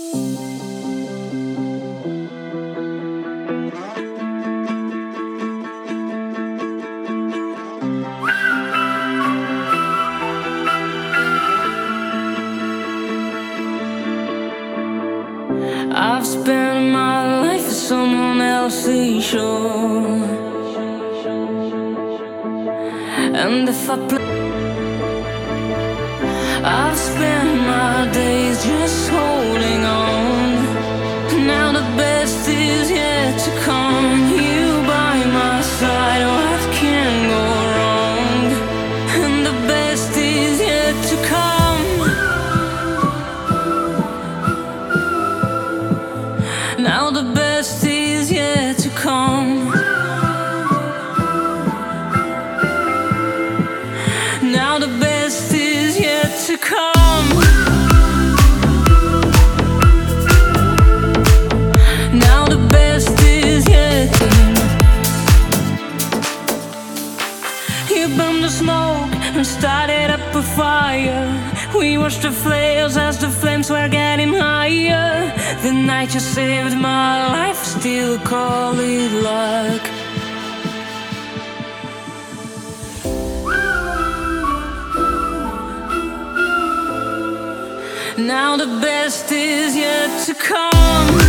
I've spent my life at someone else's shore, and if I I've spent my days just holding on. Now the best is yet to come. You by my side, what can go wrong? And the best is yet to come. Now the best is yet to come. Now the best is yet to come. Now the best is yet to come. You burned the smoke and started up a fire. We watched the flares as the flames were getting higher. The night you saved my life, still call it luck. Now the best is yet to come.